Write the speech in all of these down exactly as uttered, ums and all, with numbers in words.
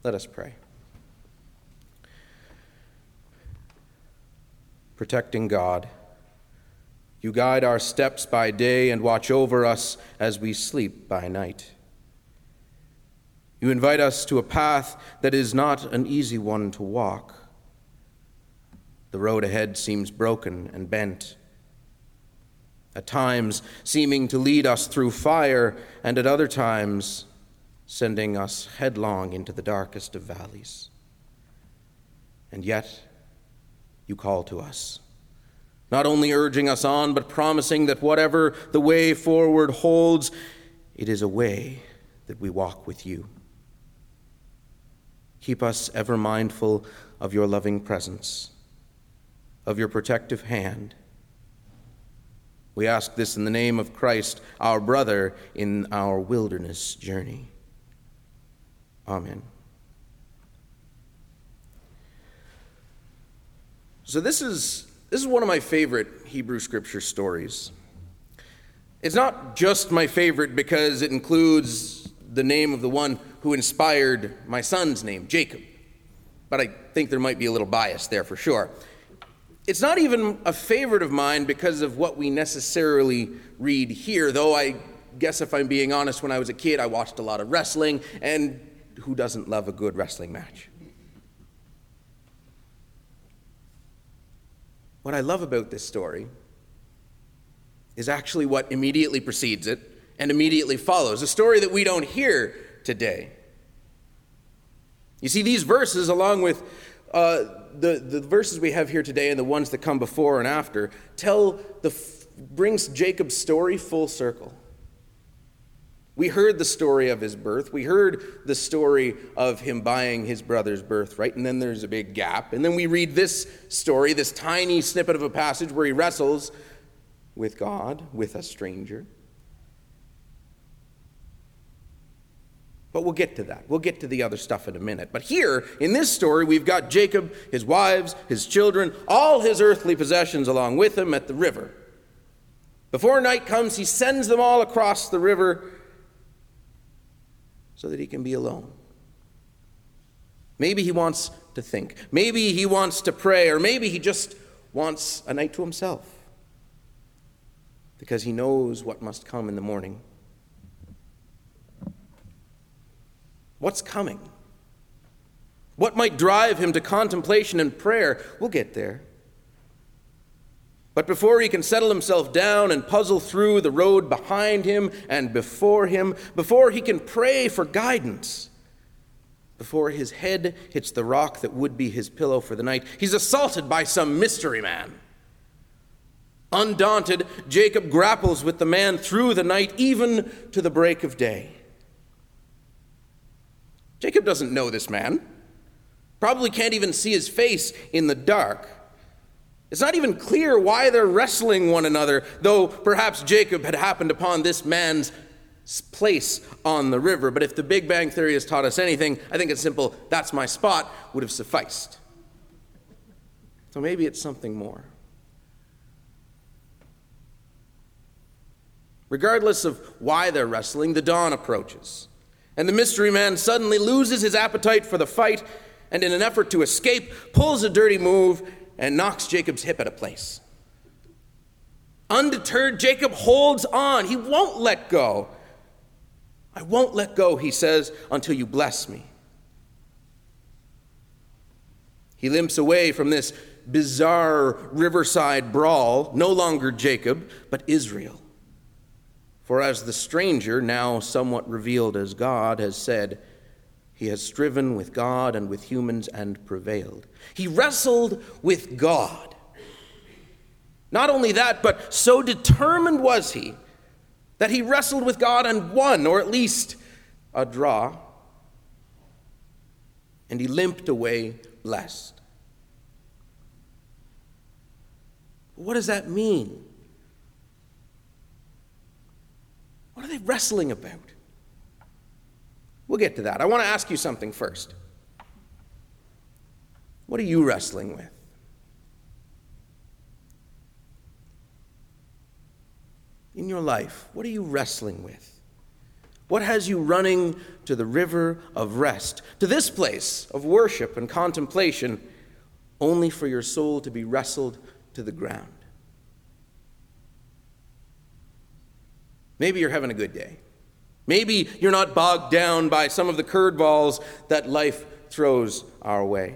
Let us pray. Protecting God, you guide our steps by day and watch over us as we sleep by night. You invite us to a path that is not an easy one to walk. The road ahead seems broken and bent, at times seeming to lead us through fire, and at other times sending us headlong into the darkest of valleys. And yet, you call to us, not only urging us on, but promising that whatever the way forward holds, it is a way that we walk with you. Keep us ever mindful of your loving presence, of your protective hand. We ask this in the name of Christ, our brother in our wilderness journey. Amen. So this is this is one of my favorite Hebrew Scripture stories. It's not just my favorite because it includes the name of the one who inspired my son's name, Jacob. But I think there might be a little bias there for sure. It's not even a favorite of mine because of what we necessarily read here, though I guess if I'm being honest, when I was a kid, I watched a lot of wrestling, and who doesn't love a good wrestling match? What I love about this story is actually what immediately precedes it and immediately follows, a story that we don't hear today. You see, these verses, along with uh, the, the verses we have here today and the ones that come before and after, tell the brings Jacob's story full circle. We heard the story of his birth. We heard the story of him buying his brother's birthright, and then there's a big gap. And then we read this story, this tiny snippet of a passage where he wrestles with God, with a stranger. But we'll get to that. We'll get to the other stuff in a minute. But here, in this story, we've got Jacob, his wives, his children, all his earthly possessions along with him at the river. Before night comes, he sends them all across the river so that he can be alone. Maybe he wants to think. Maybe he wants to pray, or maybe he just wants a night to himself because he knows what must come in the morning. What's coming? What might drive him to contemplation and prayer? We'll get there. But before he can settle himself down and puzzle through the road behind him and before him, before he can pray for guidance, before his head hits the rock that would be his pillow for the night, he's assaulted by some mystery man. Undaunted, Jacob grapples with the man through the night, even to the break of day. Jacob doesn't know this man, probably can't even see his face in the dark. It's not even clear why they're wrestling one another, though perhaps Jacob had happened upon this man's place on the river. But if the Big Bang Theory has taught us anything, I think it's simple, that's my spot, would have sufficed. So maybe it's something more. Regardless of why they're wrestling, the dawn approaches. And the mystery man suddenly loses his appetite for the fight, and in an effort to escape, pulls a dirty move and knocks Jacob's hip out of place. Undeterred, Jacob holds on. He won't let go. I won't let go, he says, until you bless me. He limps away from this bizarre riverside brawl, no longer Jacob, but Israel. For as the stranger, now somewhat revealed as God, has said, he has striven with God and with humans and prevailed. He wrestled with God. Not only that, but so determined was he that he wrestled with God and won, or at least a draw. And he limped away blessed. What does that mean? What are they wrestling about? We'll get to that. I want to ask you something first. What are you wrestling with? In your life, what are you wrestling with? What has you running to the river of rest, to this place of worship and contemplation, only for your soul to be wrestled to the ground? Maybe you're having a good day. Maybe you're not bogged down by some of the curveballs that life throws our way.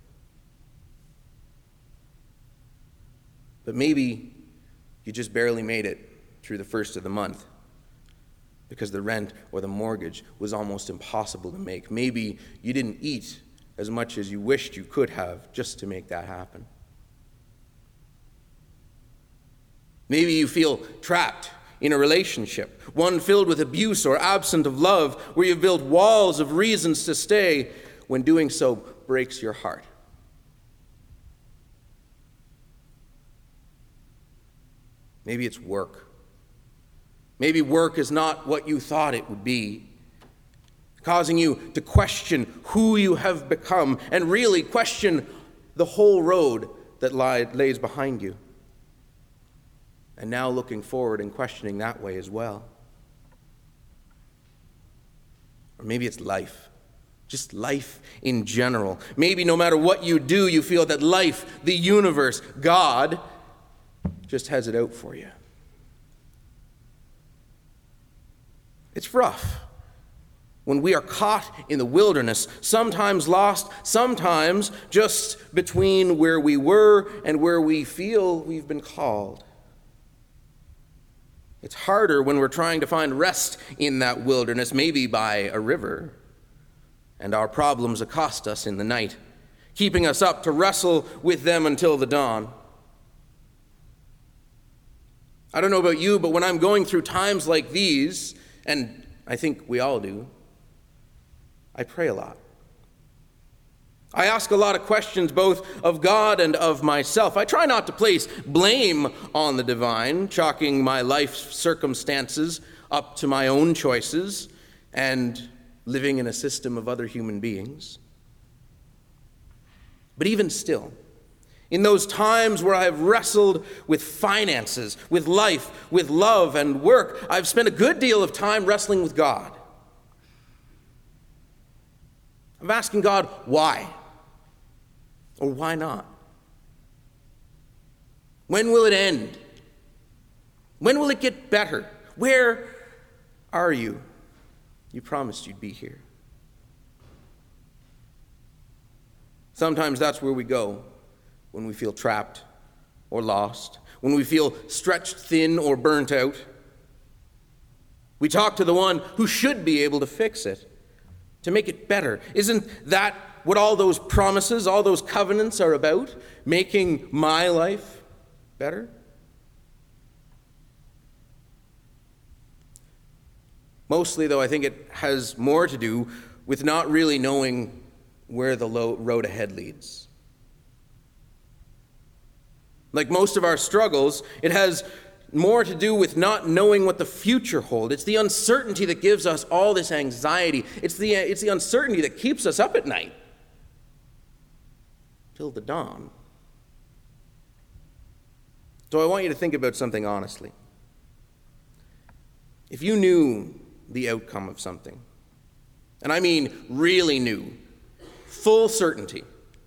But maybe you just barely made it through the first of the month because the rent or the mortgage was almost impossible to make. Maybe you didn't eat as much as you wished you could have just to make that happen. Maybe you feel trapped in a relationship, one filled with abuse or absent of love, where you've built walls of reasons to stay when doing so breaks your heart. Maybe it's work. Maybe work is not what you thought it would be, causing you to question who you have become and really question the whole road that lie, lays behind you. And now looking forward and questioning that way as well. Or maybe it's life. Just life in general. Maybe no matter what you do, you feel that life, the universe, God, just has it out for you. It's rough when we are caught in the wilderness, sometimes lost, sometimes just between where we were and where we feel we've been called. It's harder when we're trying to find rest in that wilderness, maybe by a river, and our problems accost us in the night, keeping us up to wrestle with them until the dawn. I don't know about you, but when I'm going through times like these, and I think we all do, I pray a lot. I ask a lot of questions, both of God and of myself. I try not to place blame on the divine, chalking my life circumstances up to my own choices and living in a system of other human beings. But even still, in those times where I have wrestled with finances, with life, with love and work, I've spent a good deal of time wrestling with God. I'm asking God, why? Or why not? When will it end? When will it get better? Where are you? You promised you'd be here. Sometimes that's where we go when we feel trapped or lost, when we feel stretched thin or burnt out. We talk to the one who should be able to fix it, to make it better. Isn't that what all those promises, all those covenants are about? Making my life better? Mostly, though, I think it has more to do with not really knowing where the road ahead leads. Like most of our struggles, it has more to do with not knowing what the future holds. It's the uncertainty that gives us all this anxiety. It's the, it's the uncertainty that keeps us up at night till the dawn. So I want you to think about something honestly. If you knew the outcome of something, and I mean really knew, full certainty,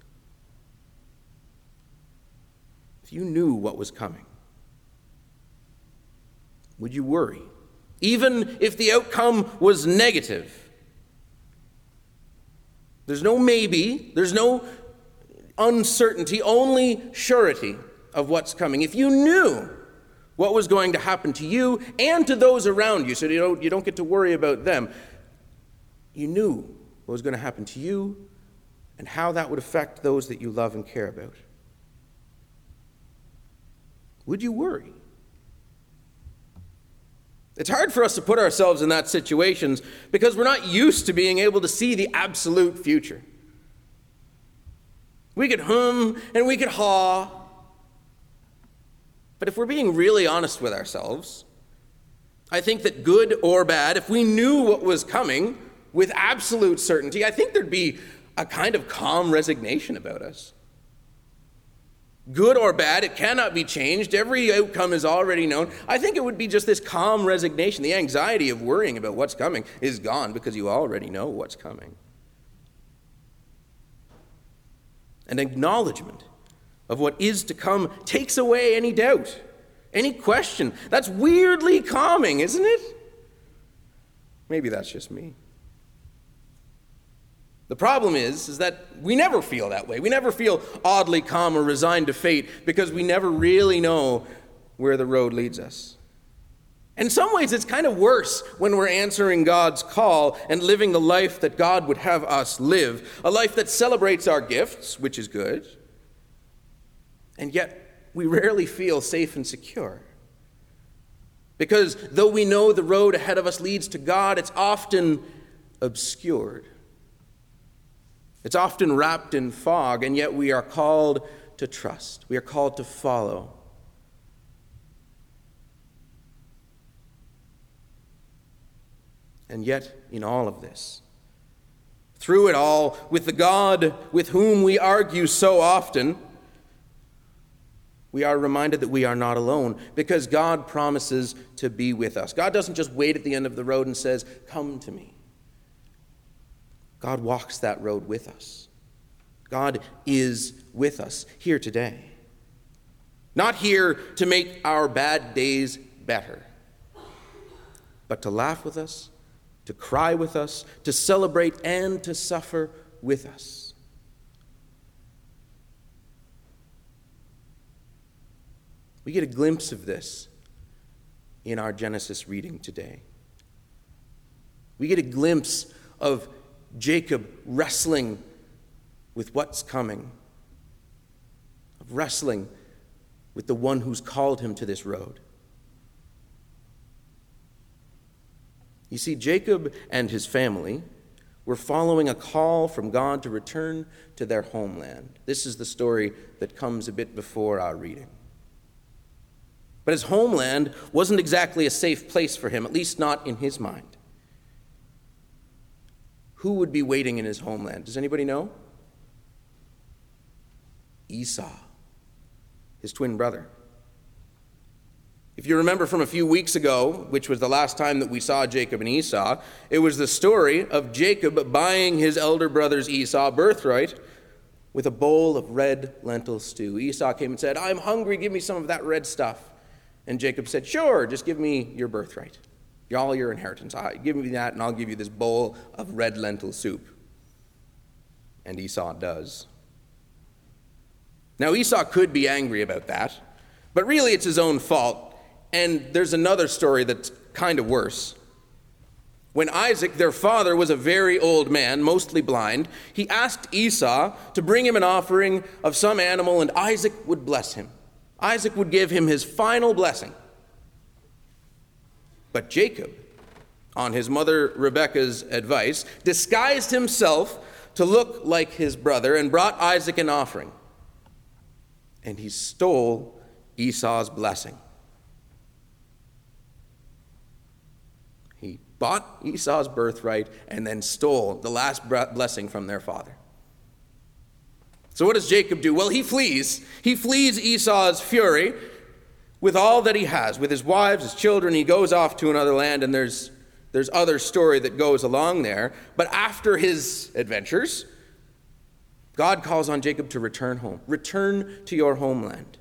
if you knew what was coming, would you worry? Even if the outcome was negative. There's no maybe, there's no uncertainty, only surety of what's coming. If you knew what was going to happen to you and to those around you, so you don't, you don't get to worry about them, you knew what was going to happen to you and how that would affect those that you love and care about, would you worry? It's hard for us to put ourselves in that situations because we're not used to being able to see the absolute future. We could hum and we could haw. But if we're being really honest with ourselves, I think that good or bad, if we knew what was coming with absolute certainty, I think there'd be a kind of calm resignation about us. Good or bad, it cannot be changed. Every outcome is already known. I think it would be just this calm resignation. The anxiety of worrying about what's coming is gone because you already know what's coming. An acknowledgement of what is to come takes away any doubt, any question. That's weirdly calming, isn't it? Maybe that's just me. The problem is, is that we never feel that way. We never feel oddly calm or resigned to fate because we never really know where the road leads us. In some ways, it's kind of worse when we're answering God's call and living the life that God would have us live, a life that celebrates our gifts, which is good, and yet we rarely feel safe and secure. Because though we know the road ahead of us leads to God, it's often obscured. It's often wrapped in fog, and yet we are called to trust. We are called to follow. And yet, in all of this, through it all, with the God with whom we argue so often, we are reminded that we are not alone, because God promises to be with us. God doesn't just wait at the end of the road and says, "Come to me." God walks that road with us. God is with us here today. Not here to make our bad days better, but to laugh with us, to cry with us, to celebrate and to suffer with us. We get a glimpse of this in our Genesis reading today. We get a glimpse of Jacob wrestling with what's coming, of wrestling with the one who's called him to this road. You see, Jacob and his family were following a call from God to return to their homeland. This is the story that comes a bit before our reading. But his homeland wasn't exactly a safe place for him, at least not in his mind. Who would be waiting in his homeland? Does anybody know? Esau, his twin brother. If you remember from a few weeks ago, which was the last time that we saw Jacob and Esau, it was the story of Jacob buying his elder brother's Esau birthright with a bowl of red lentil stew. Esau came and said, "I'm hungry, give me some of that red stuff." And Jacob said, "Sure, just give me your birthright. All your inheritance. Give me that and I'll give you this bowl of red lentil soup." And Esau does. Now Esau could be angry about that, but really it's his own fault. And there's another story that's kind of worse. When Isaac, their father, was a very old man, mostly blind, he asked Esau to bring him an offering of some animal, and Isaac would bless him. Isaac would give him his final blessing. But Jacob, on his mother Rebekah's advice, disguised himself to look like his brother and brought Isaac an offering. And he stole Esau's blessing. He bought Esau's birthright and then stole the last blessing from their father. So what does Jacob do? Well, he flees. He flees Esau's fury with all that he has, with his wives, his children. He goes off to another land, and there's there's other story that goes along there. But after his adventures, God calls on Jacob to return home. Return to your homeland.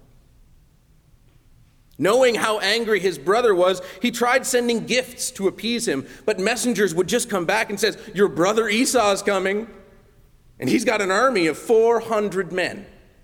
Knowing how angry his brother was, he tried sending gifts to appease him, but messengers would just come back and says, "Your brother Esau is coming, and he's got an army of four hundred men."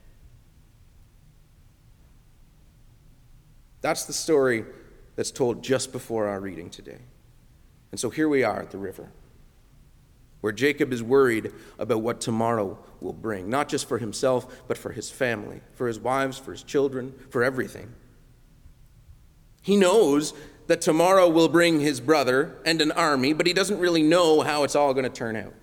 That's the story that's told just before our reading today. And so here we are at the river, where Jacob is worried about what tomorrow will bring, not just for himself, but for his family, for his wives, for his children, for everything. He knows that tomorrow will bring his brother and an army, but he doesn't really know how it's all going to turn out.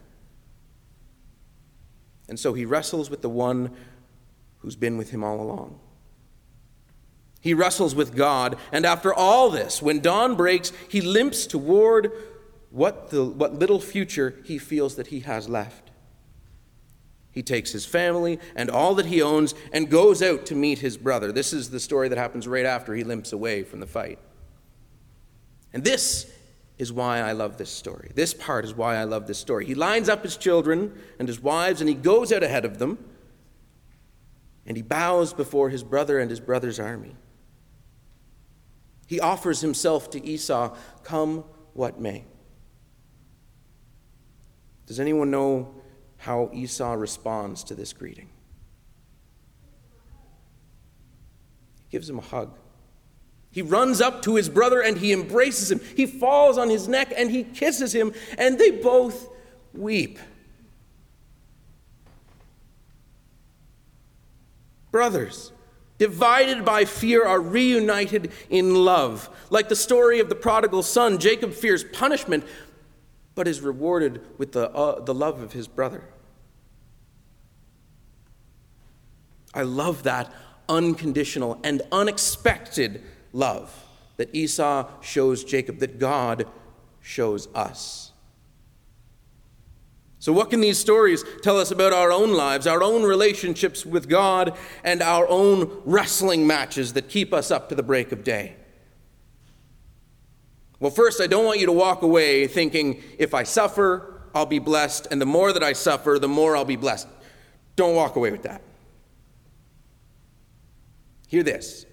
And so he wrestles with the one who's been with him all along. He wrestles with God, and after all this, when dawn breaks, he limps toward what the what little future he feels that he has left. He takes his family and all that he owns and goes out to meet his brother. This is the story that happens right after he limps away from the fight. And this is why I love this story. This part is why I love this story. He lines up his children and his wives, and he goes out ahead of them, and he bows before his brother and his brother's army. He offers himself to Esau, come what may. Does anyone know how Esau responds to this greeting? He gives him a hug. He runs up to his brother and he embraces him. He falls on his neck and he kisses him, and they both weep. Brothers, divided by fear, are reunited in love. Like the story of the prodigal son, Jacob fears punishment, but is rewarded with the, uh, the love of his brother. I love that unconditional and unexpected love that Esau shows Jacob, that God shows us. So what can these stories tell us about our own lives, our own relationships with God, and our own wrestling matches that keep us up to the break of day? Well, first, I don't want you to walk away thinking, if I suffer, I'll be blessed, and the more that I suffer, the more I'll be blessed. Don't walk away with that. Hear this,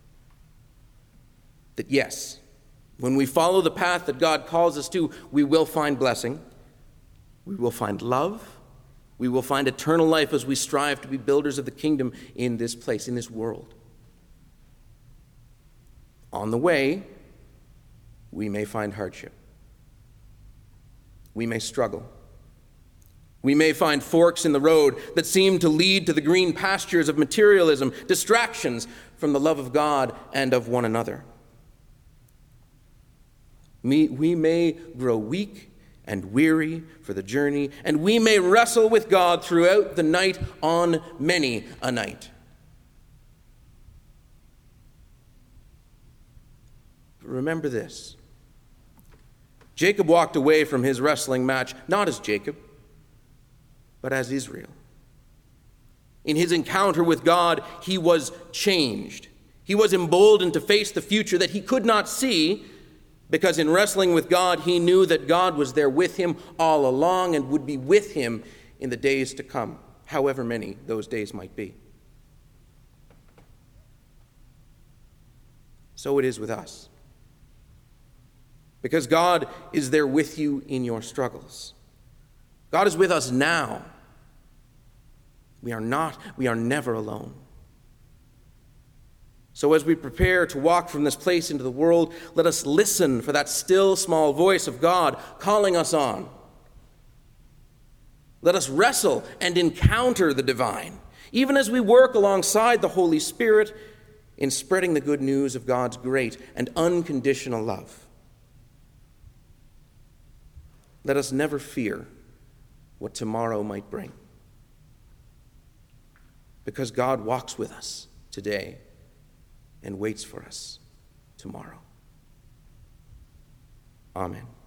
that yes, when we follow the path that God calls us to, we will find blessing, we will find love, we will find eternal life as we strive to be builders of the kingdom in this place, in this world. On the way, we may find hardship. We may struggle. We may find forks in the road that seem to lead to the green pastures of materialism, distractions from the love of God and of one another. We, we may grow weak and weary for the journey, and we may wrestle with God throughout the night on many a night. But remember this. Jacob walked away from his wrestling match not as Jacob, but as Israel. In his encounter with God, he was changed. He was emboldened to face the future that he could not see, because in wrestling with God, he knew that God was there with him all along and would be with him in the days to come, however many those days might be. So it is with us. Because God is there with you in your struggles. God is with us now. We are not, we are never alone. So as we prepare to walk from this place into the world, let us listen for that still small voice of God calling us on. Let us wrestle and encounter the divine, even as we work alongside the Holy Spirit in spreading the good news of God's great and unconditional love. Let us never fear what tomorrow might bring, because God walks with us today and waits for us tomorrow. Amen.